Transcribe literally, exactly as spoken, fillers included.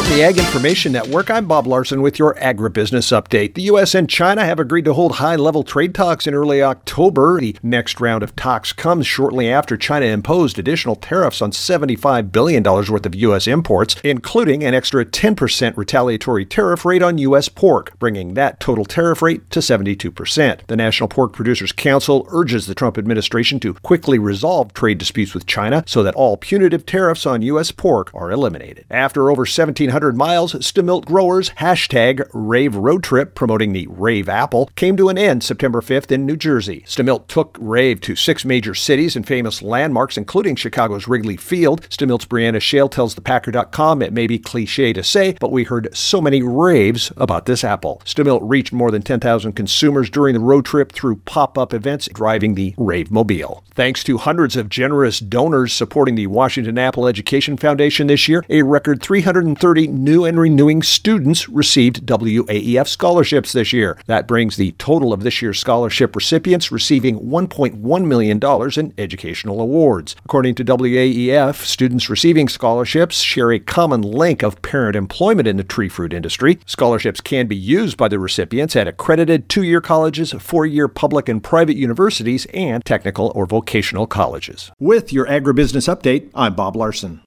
From the Ag Information Network, I'm Bob Larson with your Agribusiness Update. The U S and China have agreed to hold high-level trade talks in early October. The next round of talks comes shortly after China imposed additional tariffs on seventy-five billion dollars worth of U S imports, including an extra ten percent retaliatory tariff rate on U S pork, bringing that total tariff rate to seventy-two percent. The National Pork Producers Council urges the Trump administration to quickly resolve trade disputes with China so that all punitive tariffs on U S pork are eliminated. After over seventeen hundred miles, Stemilk growers' hashtag Rave Road Trip promoting the Rave apple came to an end September fifth in New Jersey. Stemilk took Rave to six major cities and famous landmarks, including Chicago's Wrigley Field. Stemilk's Brianna Shale tells the Packer dot com it may be cliche to say, but we heard so many raves about this apple. Stemilk reached more than ten thousand consumers during the road trip through pop-up events driving the Rave Mobile. Thanks to hundreds of generous donors supporting the Washington Apple Education Foundation this year, a record three hundred thirty new and renewing students received W A E F scholarships this year. That brings the total of this year's scholarship recipients receiving one point one million dollars in educational awards. According to W A E F, students receiving scholarships share a common link of parent employment in the tree fruit industry. Scholarships can be used by the recipients at accredited two-year colleges, four-year public and private universities, and technical or vocational colleges. With your Agribusiness Update, I'm Bob Larson.